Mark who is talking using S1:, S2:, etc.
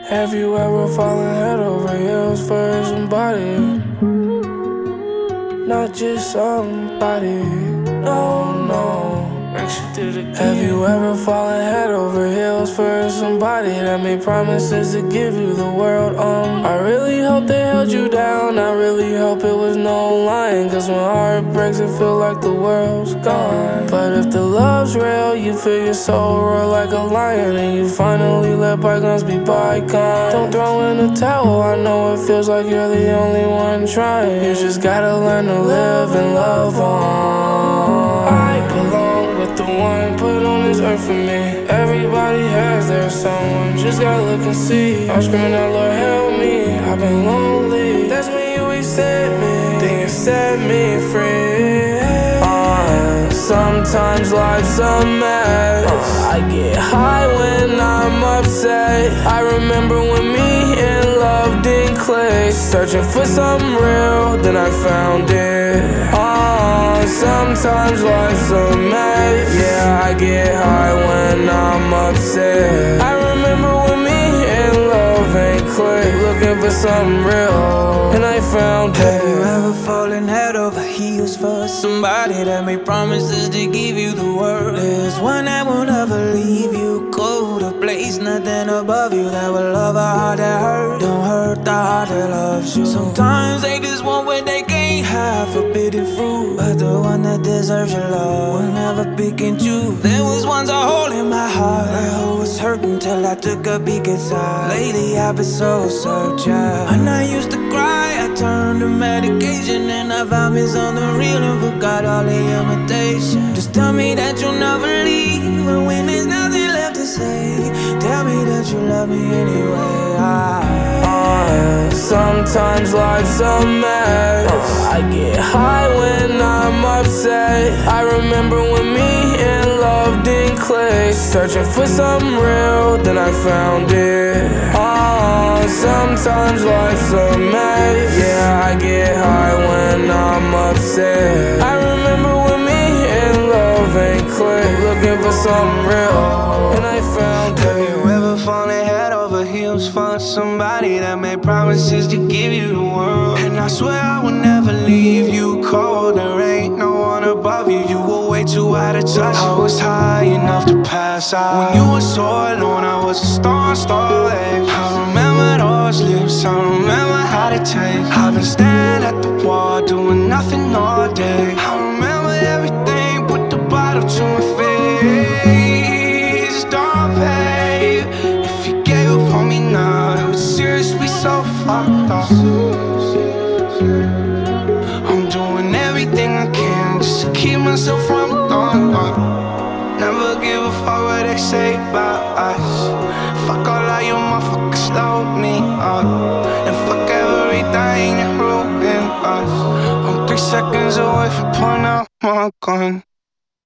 S1: Have you ever fallen head over heels for somebody? Not just somebody, no, no. Have you ever fallen head over heels for somebody that made promises to give you the world? I really hope they held you down. I really hope it was no lying. Cause when heart breaks, it feel like the world's gone. But if the love's real, you feel your soul roar like a lion. And you finally let bygones be bygones. Don't throw in the towel, I know it feels like you're the only one trying. You just gotta learn to live and love on. I belong with the one put on this earth for me. Everybody has their someone, just gotta look and see. I'm screaming out, Lord help me, I've been lonely. That's when you accept me, then you set me free. Sometimes life's a mess. I get high when I'm upset. I remember when me and love didn't click. Searching for something real, then I found it. Sometimes life's a mess. Yeah, I get high when I'm upset. I remember when me and love ain't click. Looking for something real, and I found it.
S2: Have you ever fallen head over heels for somebody that made promises to give you the world? There's one that will never leave you, go to place, nothing above you that will love a heart that hurt. Don't hurt the heart that loves you. Sometimes they just want what they can't have, forbidden fruit. But the one that deserves your love will never pick and choose. There was once a hole in my heart, that hole was hurting till I took a peek inside. Lately I've been so searching. When I used to cry, I turned to medication, and I found me something real and forgot all the imitation. Just tell me that you'll never leave, and when there's nothing left to say, tell me that you love me anyway.
S1: Sometimes life's a mess. I get high when I'm upset. I remember when me and love didn't click. Searching for something real, then I found it. Sometimes life's a mess. Yeah, I get high when I'm upset. I remember when me and love ain't click. Looking for something real, and I found it.
S2: Have you ever fallen head over heels for somebody that made promises to give you the world? And I swear I will never leave you cold. There ain't no one above you. You were way too high to touch. I was high enough to pass out. When you were so alone, I was a star, starlight. I remember those lips, I remember how they taste. I've been standing at the wall, doing nothing all day. I remember everything, put the bottle to my face. Don't pay. If you gave up on me now, it was seriously so fucked up. I'm doing everything I can just to keep myself from going up. Never give a fuck what they say about us. Fuck all of you motherfuckers, slow me up. And fuck everything that ruined us. I'm 3 seconds away from pulling out my gun.